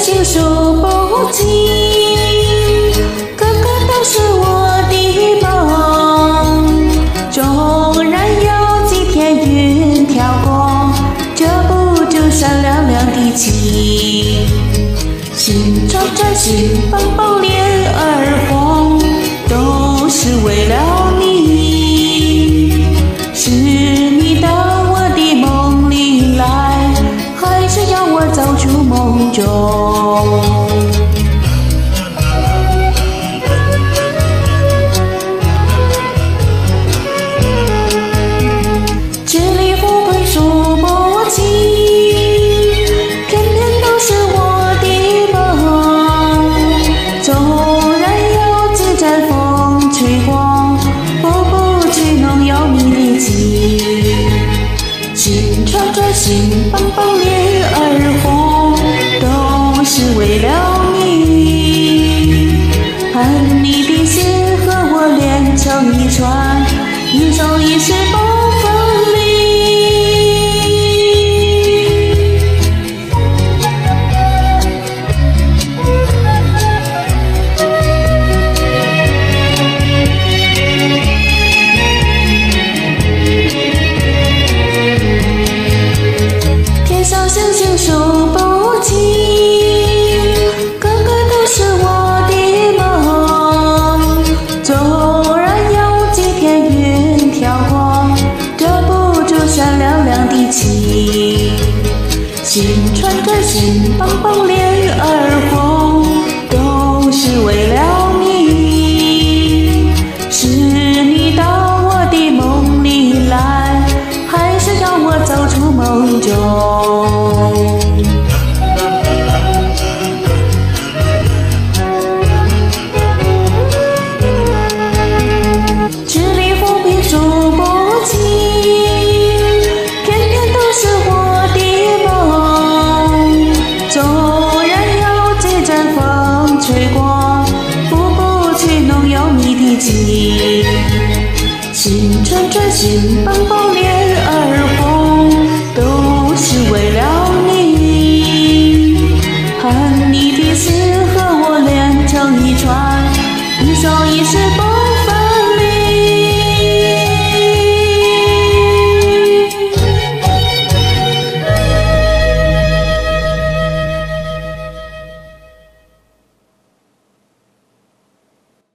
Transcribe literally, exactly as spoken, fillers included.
心数不尽，个个都是我的梦。纵然有几天云飘过，这不就闪亮亮的情？心中这心蹦蹦脸儿红，都是为了你。是你到我的梦里来，还是要我走出梦中？支离富贵数不尽，偏偏都是我的梦。纵然有几阵风吹过，不不去弄有你的情。心穿着心蹦蹦脸儿红，都是为了你。恨你的心和我连成一串，一生一世不分离。天上星星数不尽，个个都是我的梦。纵然有几天云飘过，这不就闪亮亮的情？心穿着心蹦蹦脸儿红，都是为了你。是你到我的梦里来，还是要我走出梦中？支离富贵数不尽，偏偏都是我的梦。纵然有几阵风吹过，不不去弄有你的情。心穿着心蹦